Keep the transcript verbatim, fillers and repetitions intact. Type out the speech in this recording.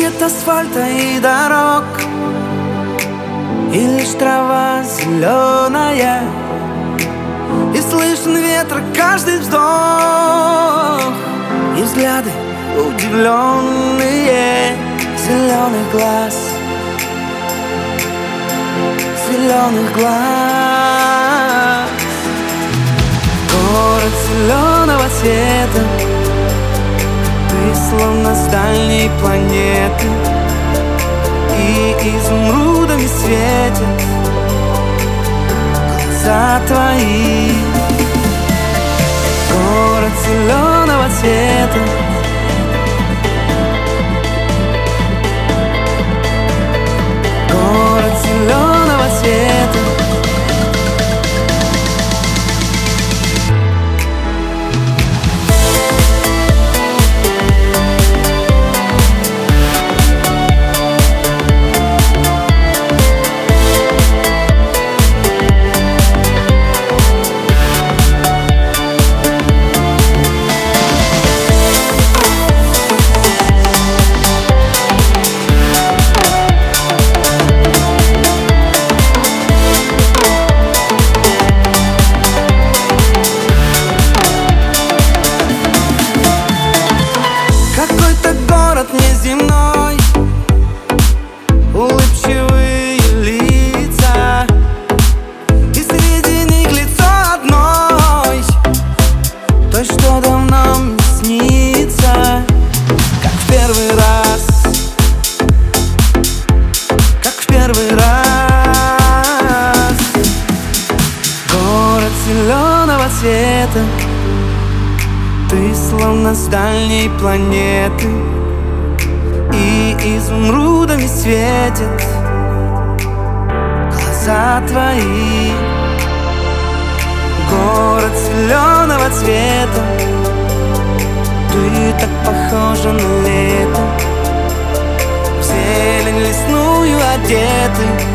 Нет асфальта и дорог, и лишь трава зеленая, и слышен ветер каждый вздох, и взгляды удивленные зеленых глаз, зеленых глаз. Город зеленого цвета, ты словно с дальней планеты, и изумрудами светят глаза твои. Город зеленого цвета, город зеленого цвета. Город неземной, улыбчивые лица, и среди них лицо одной, той, что давно мне снится. Как в первый раз, как в первый раз. Город зеленого цвета, ты словно с дальней планеты, и изумрудами светят глаза твои. Город зеленого цвета, ты так похожа на лето, в зелень лесную одеты.